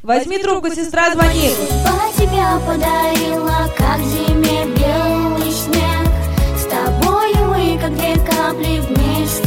Возьми трубку, сестра звонит. Судьба тебя подарила, как зиме белый снег. С тобою мы, как две капли вместе.